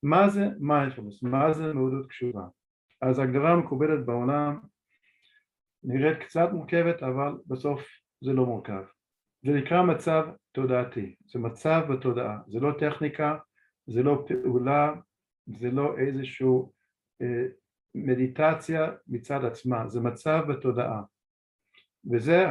מה זה מיינדפולנס? מה זה מודעות קשובה? אז ההגדרה המקובלת בעולם נראית קצת מורכבת, אבל בסוף זה לא מורכב. זה נקרא מצב תודעתי, זה מצב בתודעה, זה לא טכניקה, זה לא פעולה, זה לא איזשהו מדיטציה מצד עצמה, זה מצב בתודעה. וזה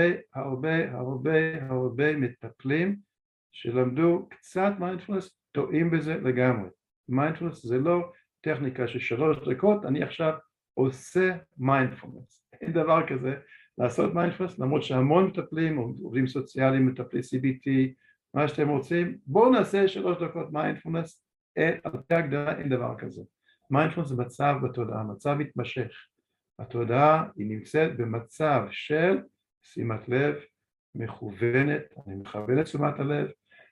הרבה מטפלים שלמדו קצת מיינדפולנס, טועים בזה לגמרי. מיינדפולנס זה לא טכניקה של 3 דקות, אני עכשיו עושה מיינדפולנס. אין דבר כזה לעשות מיינדפולנס, למרות שהמון מטפלים, עובדים סוציאליים, מטפלי CBT, מה שאתם רוצים, בואו נעשה 3 דקות מיינדפולנס, על פי ההגדרה אין דבר כזה. מיינדפולנס זה מצב בתודעה, מצב מתמשך. התודעה היא נמצאת במצב של שימת לב מכוונת, אני מכוון את תשומת הלב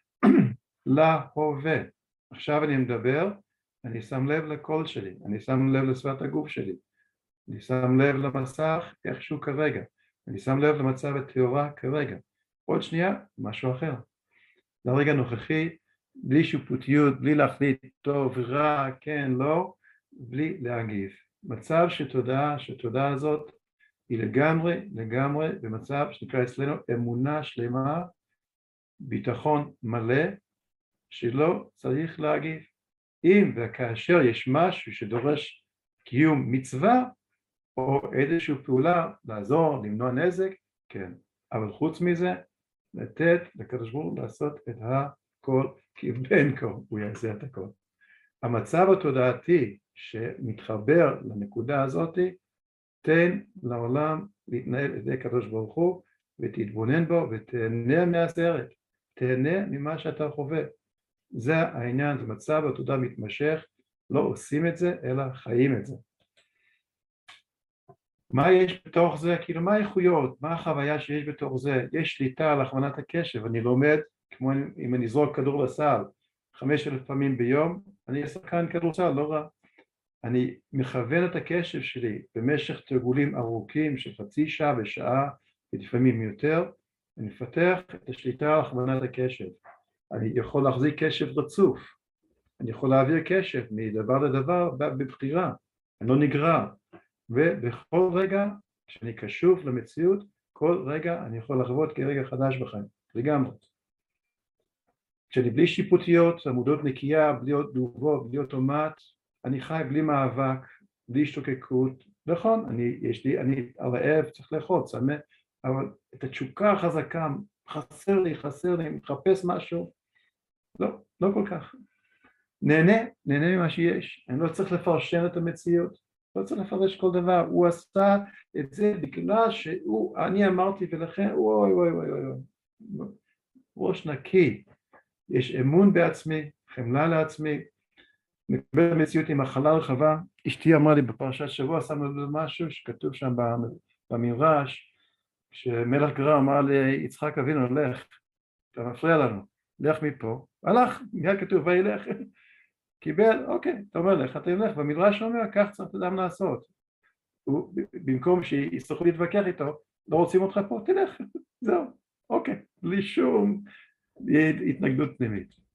להווה. עכשיו אני מדבר, אני שם לב לקול שלי, אני שם לב לשפת הגוף שלי, אני שם לב למסך איכשהו כרגע, אני שם לב למצב התאורה כרגע. עוד שנייה, משהו אחר. לרגע נוכחי, בלי שיפוטיות, בלי להחליט טוב, רע, כן, לא, בלי להגיב. מצב שתודעה הזאת היא לגמרי במצב שנקרא אצלנו אמונה שלמה, ביטחון מלא, שלא צריך להגיב. אם וכאשר יש משהו שדורש קיום מצווה, או איזושהי פעולה, לעזור, למנוע נזק, כן. אבל חוץ מזה, לתת לקדוש ברוך הוא לעשות את הכל, כי בין כה הוא יעשה את הכל. המצב התודעתי שמתחבר לנקודה הזאת, תן לעולם להתנהל על ידי קדוש ברוך הוא, ותתבונן בו ותהנה מהסרט, תהנה ממה שאתה חווה. זה העניין, זה מצב התודעה מתמשך, לא עושים את זה, אלא חיים את זה. מה יש בתוך זה? כאילו מה האיכויות? מה החוויה שיש בתוך זה? יש שליטה על הכוונת הקשב, אני לומד, כמו אם אני זרוק כדור לסל 5,000 פעמים ביום, אני אהיה שחקן כדורסל, לא רע. אני מכוון את הקשב שלי במשך תרגולים ארוכים של חצי שעה ושעה, ולפעמים יותר, אני מפתח את השליטה על הכוונת הקשב. אני יכול להחזיק קשב רצוף, אני יכול להעביר קשב מדבר לדבר בבחירה, אני לא נגרר, ובכל רגע כשאני קשוב למציאות, כל רגע אני יכול לחוות כרגע חדש בחיים, לגמרי. כשאני בלי שיפוטיות, עמודות נקייה, בלי תגובות, בלי אוטומט, אני חי בלי מאבק, בלי השתוקקות, נכון, אני רעב, צריך לאכול, צמא, אבל את התשוקה החזקה, חסר לי, מחפש משהו, לא כל כך. נהנה ממה שיש, אני לא צריך לפרשן את המציאות, לא צריך לפרש כל דבר, הוא עשה את זה בגלל אני אמרתי ולכן, אוי, ראש נקי, יש אמון בעצמי, חמלה לעצמי, מקבל המציאות עם החלה רחבה. אשתי אמרה לי בפרשת שבוע, שמנו לב משהו שכתוב שם במדרש, שמלך גרר אמר ליצחק אבינו, לך, אתה מפריע לנו, לך מפה, הלך, מיד כתוב וילך, קיבל, אוקיי, אתה אומר לך, אתה ילך, במדרש אומר, כך צריך אדם לעשות, במקום שיצטרכו להתווכח איתו, לא רוצים אותך פה, תלך, זהו, אוקיי, בלי שום התנגדות פנימית.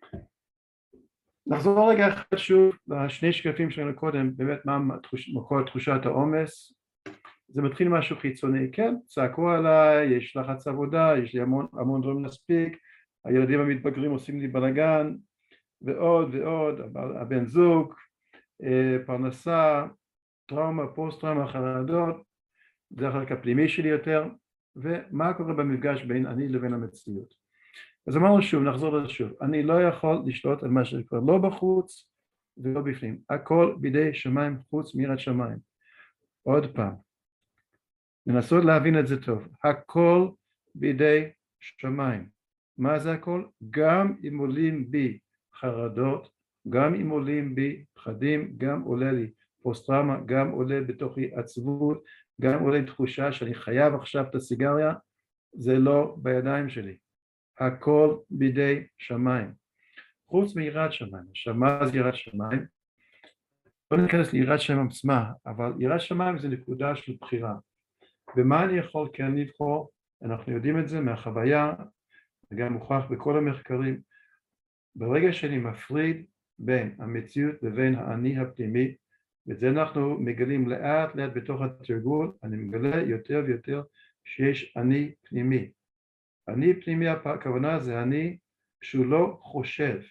נחזור רגע אחד שוב לשני שקפים שלנו קודם, באמת מה מקור תחושת העומס. זה מתחיל משהו חיצוני, כן, צעקו עליי, יש לחץ עבודה, יש לי המון דברים להספיק, הילדים המתבגרים עושים לי בלגן, ועוד, הבן זוג, פרנסה, טראומה, פוסט טראומה, חרדות, זה החלק הפנימי שלי יותר, ומה קורה במפגש בין אני לבין המציאות. אז אמרנו שוב, נחזור לזה שוב, אני לא יכול לשלוט על מה שקורה, לא בחוץ ולא בפנים, הכל בידי שמיים חוץ מיראת שמיים. עוד פעם, ננסות להבין את זה טוב, הכל בידי שמיים. מה זה הכל? גם אם עולים בי חרדות, גם אם עולים בי פחדים, גם עולה לי פוסט-טראומה, גם עולה בתוכי עצבות, גם עולה תחושה שאני חייב עכשיו את הסיגריה, זה לא בידיים שלי. הכל בידי שמיים. חוץ מיראת שמיים, מה זה יראת שמיים? לא ניכנס ליראת שמיים עצמה, אבל יראת שמיים זה נקודה של בחירה. ומה אני יכול כן לבחור? אנחנו יודעים את זה מהחוויה, וגם מוכח בכל המחקרים. ברגע שאני מפריד בין המציאות לבין האני הפנימי, ואת זה אנחנו מגלים לאט לאט בתוך התרגול. אני מגלה יותר ויותר שיש אני פנימי. אני פנימי, הכוונה זה אני שהוא לא חושב.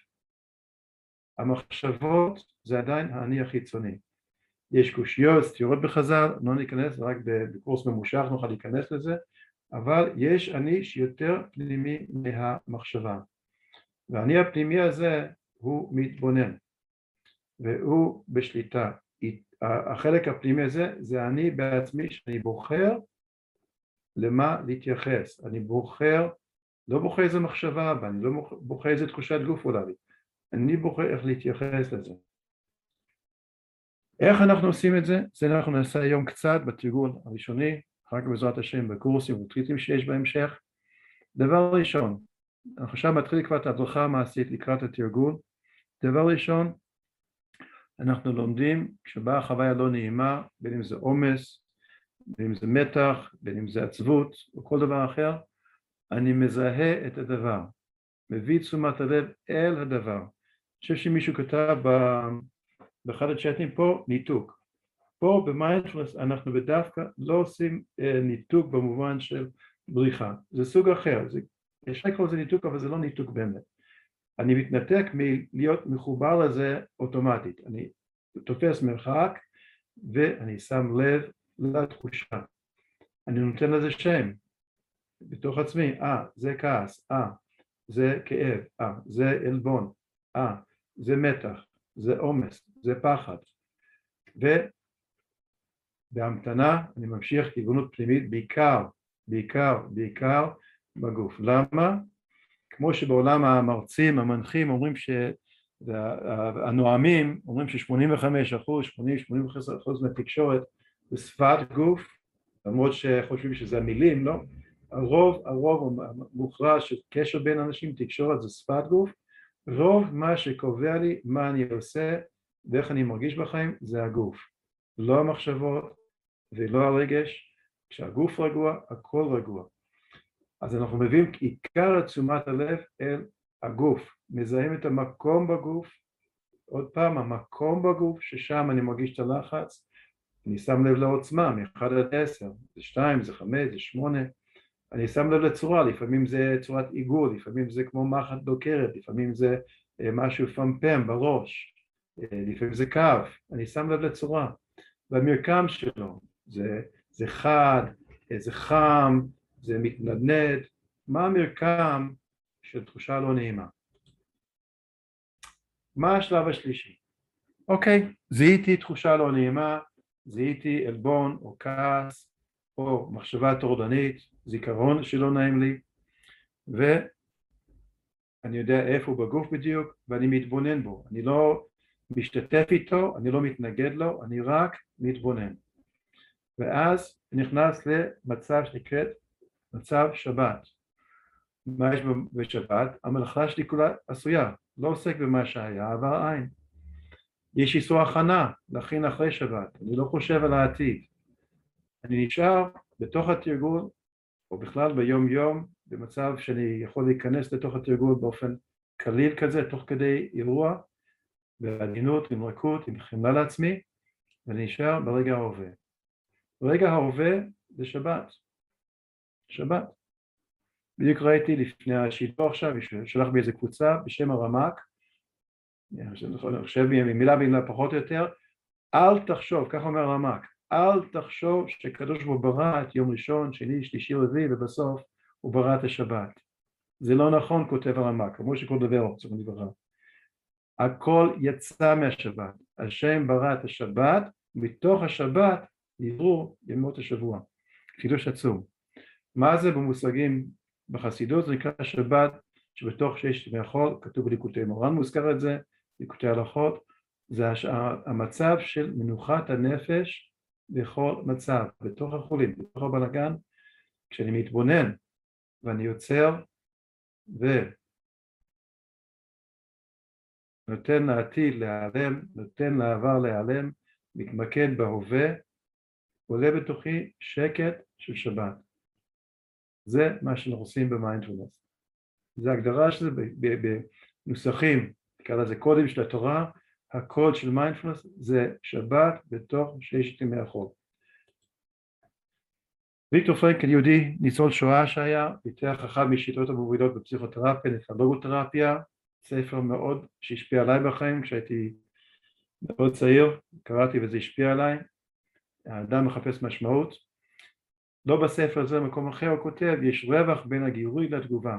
המחשבות זה עדיין האני החיצוני. יש קושיות, סתירות בחז"ל, לא ניכנס, רק בקורס ממושך נוכל להיכנס לזה, אבל יש אני שיותר פנימי מהמחשבה. והאני הפנימי הזה הוא מתבונן, והוא בשליטה. החלק הפנימי הזה זה אני בעצמי, שאני בוחר למה להתייחס. אני בוחר, לא בוחר איזה מחשבה, ואני לא בוחר איזה תחושת גוף עולה לי. אני בוחר איך להתייחס לזה. איך אנחנו עושים את זה? זה אנחנו נעשה היום קצת בתרגול הראשוני, אחר כך בעזרת השם בקורסים וטריטים שיש בהמשך. דבר ראשון, אנחנו עכשיו מתחילים כבר את ההדרכה המעשית לקראת התרגול. דבר ראשון, אנחנו לומדים כשבאה חוויה לא נעימה, בין אם זה עומס, בין אם זה מתח, בין אם זה עצבות או כל דבר אחר, אני מזהה את הדבר, מביא תשומת הלב אל הדבר. אני חושב שמישהו כתב באחד הצ'אטים פה ניתוק. פה במיינדפולנס אנחנו בדווקא לא עושים ניתוק במובן של בריחה, זה סוג אחר, יש לקרוא לזה ניתוק אבל זה לא ניתוק באמת. אני מתנתק מלהיות מחובר לזה אוטומטית, אני תופס מרחק ואני שם לב לתחושה, אני נותן לזה שם בתוך עצמי, זה כעס, זה כאב, זה עלבון, זה מתח, זה עומס, זה פחד. ובהמתנה אני ממשיך כיוונות פנימית בעיקר בגוף. למה? כמו שבעולם המרצים, המנחים אומרים הנואמים אומרים ש85%, 80-85% מהתקשורת זה שפת גוף, למרות שחושבים שזה המילים, לא? הרוב המוכרע של קשר בין אנשים, תקשורת זה שפת גוף, רוב מה שקובע לי מה אני עושה ואיך אני מרגיש בחיים זה הגוף, לא המחשבות ולא הרגש. כשהגוף רגוע, הכל רגוע. אז אנחנו מביאים עיקר תשומת הלב אל הגוף, מזהים את המקום בגוף, עוד פעם המקום בגוף ששם אני מרגיש את הלחץ, אני שם לב לעוצמה מ-1 עד 10, זה 2, זה 5, זה 8, אני שם לב לצורה, לפעמים זה צורת עיגול, לפעמים זה כמו מחט דוקרת, לפעמים זה משהו פמפם בראש, לפעמים זה קו, אני שם לב לצורה, והמרקם שלו, זה חד, זה חם, זה מתנדנד, מה המרקם של תחושה לא נעימה? מה השלב השלישי? אוקיי, זיהיתי תחושה לא נעימה, זיהיתי עלבון או כעס או מחשבה טורדנית, זיכרון שלא נעים לי, ואני יודע איפה הוא בגוף בדיוק ואני מתבונן בו, אני לא משתתף איתו, אני לא מתנגד לו, אני רק מתבונן. ואז נכנס למצב שנקראת מצב שבת. מה יש בשבת? המלאכה שלי כולה עשויה, לא עוסק במה שהיה, עבר עין. יש איסור הכנה להכין אחרי שבת, אני לא חושב על העתיד. אני נשאר בתוך התרגול, או בכלל ביום יום, במצב שאני יכול להיכנס לתוך התרגול באופן קליל כזה, תוך כדי אירוע, בעדינות, עם רכות, עם חמלה לעצמי, ואני נשאר ברגע ההווה. ברגע ההווה זה שבת. שבת. בדיוק ראיתי לפני השידור עכשיו, שלח בי איזה קבוצה בשם הרמ"ק, אני חושב מילה במילה פחות או יותר, אל תחשוב, כך אומר הרמ"ק, אל תחשוב שקדוש ברוך הוא ברא את יום ראשון, שני, שלישי, רביעי, ובסוף הוא ברא את השבת. זה לא נכון, כותב הרמ"ק, כמו שכל דבר צריך לברר. הכל יצא מהשבת, השם ברא את השבת, מתוך השבת נבראו ימות השבוע, חידוש עצום. מה זה במושגים בחסידות? זה נקרא שבת שבתוך 6 ימי החול, כתוב בליקוטי מורן מוזכר את זה, ליקוטי הלכות, זה המצב של מנוחת הנפש בכל מצב, בתוך החולים, בתוך הבלגן, כשאני מתבונן ואני יוצר ונותן לעתיד להיעלם, נותן לעבר להיעלם, מתמקד בהווה, עולה בתוכי שקט של שבת. זה מה שאנחנו עושים במיינדפולנס. זה הגדרה של זה בנוסחים נקרא לזה קודים של התורה, הקוד של מיינדפולנס זה שבת בתוך 6 ימי החול. ויקטור פרנקל, יהודי ניצול שואה שהיה, פיתח אחת משיטות המובילות בפסיכותרפיה, נקרא לוגותרפיה, ספר מאוד שהשפיע עליי בחיים, כשהייתי מאוד צעיר, קראתי וזה השפיע עליי, האדם מחפש משמעות, לא בספר הזה, במקום אחר הוא כותב, יש רווח בין הגירוי לתגובה.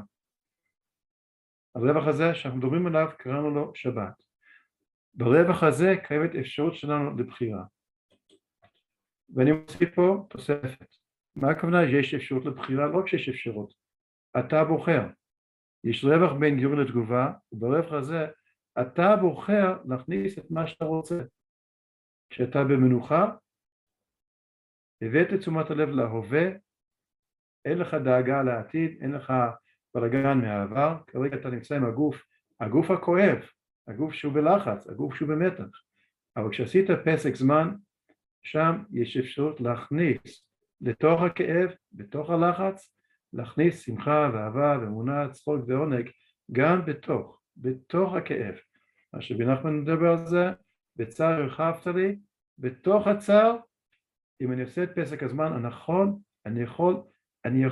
הרווח הזה שאנחנו מדברים עליו, קראנו לו שבת. ברווח הזה קיימת אפשרות שלנו לבחירה. ואני מוסיף פה תוספת. מה הכוונה? יש אפשרות לבחירה, לא כשיש אפשרות. אתה בוחר. יש רווח בין גירוי לתגובה, וברווח הזה אתה בוחר להכניס את מה שאתה רוצה. כשאתה במנוחה, הבאת תשומת הלב להווה, אין לך דאגה לעתיד, אין לך בלגן מהעבר, כרגע אתה נמצא עם הגוף הכואב, הגוף שהוא בלחץ, הגוף שהוא במתח. אבל כשעשית פסק זמן, שם יש אפשרות להכניס לתוך הכאב, בתוך הלחץ, להכניס שמחה ואהבה ואמונה, צחוק ועונג, גם בתוך הכאב. מה שרבי נחמן מדבר על זה, בצער הרחבת לי, בתוך הצער, אם אני עושה את פסק הזמן הנכון, אני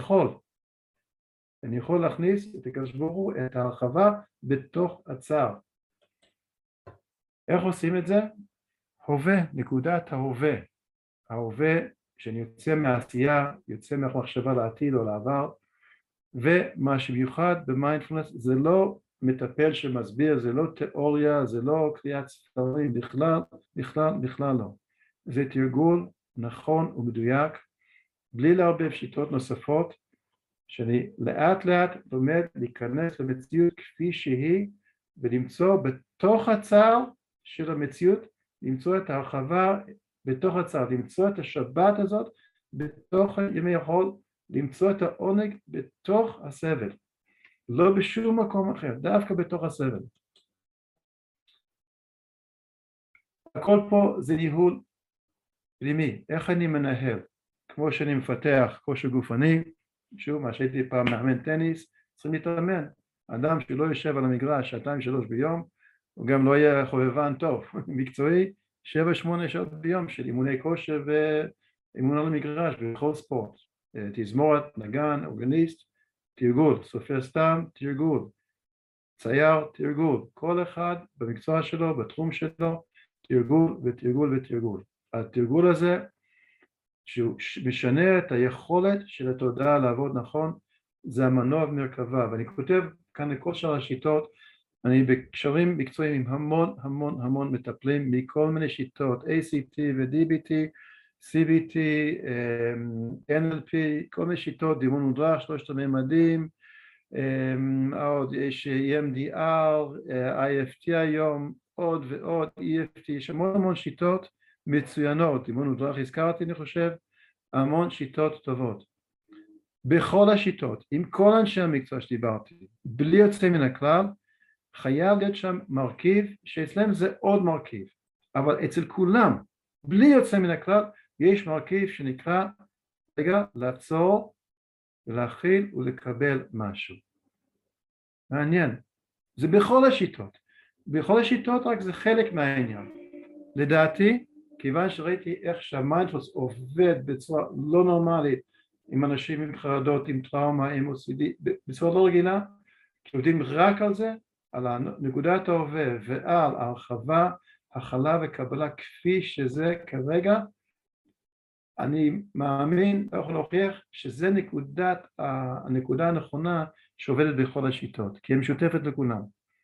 יכול להכניס את הקדוש ברוך הוא, את ההרחבה בתוך הצער. איך עושים את זה? הווה, נקודת ההווה. ההווה שאני יוצא מהעשייה, יוצא מהמחשבה לעתיד או לעבר, ומה שמיוחד במיינדפולנס זה לא מטפל שמסביר, זה לא תיאוריה, זה לא קריאת ספרים, בכלל לא. זה תרגול נכון ומדויק, בלי להרבה שיטות נוספות, שאני לאט לאט לומד להיכנס למציאות כפי שהיא, ולמצוא בתוך הצער של המציאות, למצוא את ההרחבה בתוך הצער, למצוא את השבת הזאת בתוך ימי החול, למצוא את העונג בתוך הסבל, לא בשום מקום אחר, דווקא בתוך הסבל. הכל פה זה ניהול פנימי, איך אני מנהל, כמו שאני מפתח כושר גופני, שוב, מה שהייתי פעם מאמן טניס, צריכים להתאמן, אדם שלא יושב על המגרש 2-3 ביום, הוא גם לא יהיה חובבן טוב, מקצועי, 7-8 שעות ביום של אימוני כושר ואימון על המגרש בכל ספורט, תזמורת, נגן, אורגניסט, תרגול, סופר סתם, תרגול, צייר, תרגול, כל אחד במקצוע שלו, בתחום שלו, תרגול ותרגול ותרגול. התרגול הזה שהוא משנה את היכולת של התודעה לעבוד נכון, זה המנוע במרכבה, ואני כותב כאן לכל שאר השיטות, אני בקשרים מקצועיים עם המון מטפלים מכל מיני שיטות, ACT ו-DBT, CBT, NLP, כל מיני שיטות, דימון מודרך, 3 הממדים, עוד יש EMDR, IFT היום, עוד ועוד, EFT, יש המון שיטות מצוינות, דימון מודרך הזכרתי אני חושב, המון שיטות טובות. בכל השיטות, עם כל אנשי המקצוע שדיברתי, בלי יוצא מן הכלל, חייב להיות שם מרכיב, שאצלם זה עוד מרכיב, אבל אצל כולם, בלי יוצא מן הכלל, יש מרכיב שנקרא, לעצור, להכיל ולקבל משהו. מעניין, זה בכל השיטות רק זה חלק מהעניין. לדעתי, כיוון שראיתי איך שהמיינדפולנס עובד בצורה לא נורמלית, עם אנשים עם חרדות, עם טראומה, עם OCD, בצורה לא רגילה, שעובדים רק על זה, על נקודת ההווה ועל הרחבה, הכלה וקבלה כפי שזה כרגע, אני מאמין, לא יכול להוכיח, שזה הנקודה הנכונה שעובדת בכל השיטות, כי היא משותפת לכולם.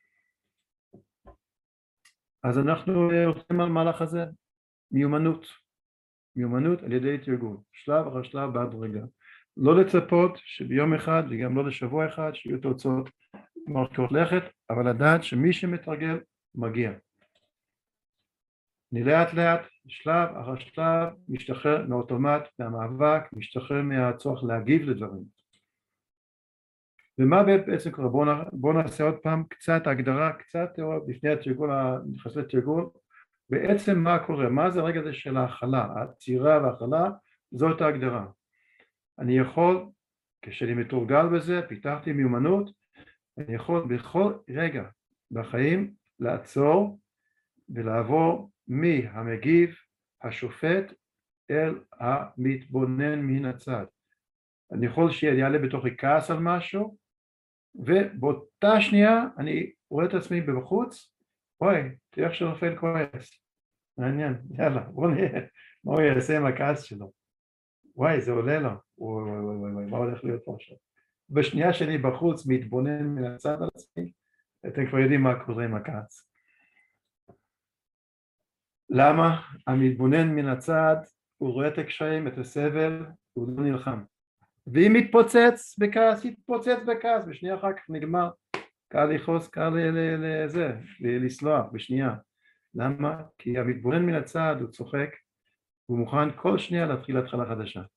אז אנחנו הולכים על מהלך הזה, מיומנות על ידי תרגול, שלב אחר שלב בהדרגה. לא לצפות שביום אחד וגם לא לשבוע אחד שיהיו תוצאות מרחיקות לכת, אבל לדעת שמי שמתרגל מגיע. אני לאט לאט, שלב אחר שלב, משתחרר מהאוטומט, מהמאבק, משתחרר מהצורך להגיב לדברים. ומה בעצם קורה? בואו נעשה עוד פעם קצת הגדרה, קצת תיאוריה לפני התרגול, נכנס לתרגול. בעצם מה קורה? מה זה הרגע הזה של ההכלה? העצירה וההכלה, זאת ההגדרה. אני יכול, כשאני מתורגל בזה, פיתחתי מיומנות, אני יכול בכל רגע בחיים לעצור ולעבור מהמגיב, השופט, אל המתבונן מן הצד. אני יכול שיעלה בתוכי כעס על משהו, ובאותה שנייה אני רואה את עצמי בחוץ, אוי, תראה איך שרפאל כועס, מעניין, יאללה, בוא נראה מה הוא יעשה עם הכעס שלו. וואי, זה עולה לו, וואי, מה הולך להיות פה עכשיו? בשנייה שאני בחוץ מתבונן מן הצד על עצמי, אתם כבר יודעים מה קורה עם הכעס. למה? המתבונן מן הצד, הוא רואה את הקשיים, את הסבל, הוא לא נלחם. ואם מתפוצץ בכעס, יתפוצץ בכעס, בשנייה אחר כך נגמר. קל לכעוס, קל לסלוח, בשנייה. למה? כי המתבונן מן הצד, הוא צוחק, הוא מוכן כל שנייה להתחיל התחלה חדשה.